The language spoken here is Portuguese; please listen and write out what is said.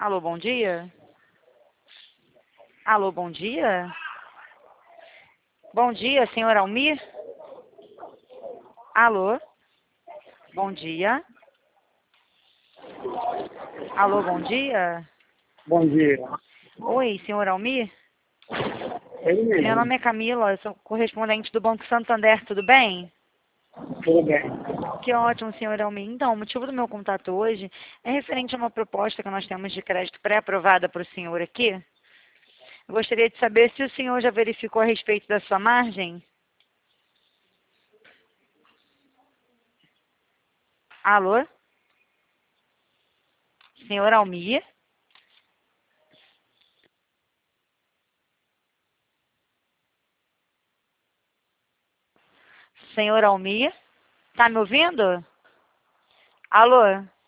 Alô, bom dia? Alô, bom dia? Bom dia, senhor Almir? Alô, bom dia? Alô, bom dia? Bom dia. Oi, senhor Almir? Ele Meu mesmo. nome é Camila, eu sou correspondente do Banco Santander, tudo bem? Tudo bem. Que ótimo, senhor Almir. Então, o motivo do meu contato hoje é referente a uma proposta que nós temos de crédito pré-aprovada para o senhor aqui. Eu gostaria de saber se o senhor já verificou a respeito da sua margem. Alô? Senhor Almir? Senhor Almir? Tá me ouvindo? Alô?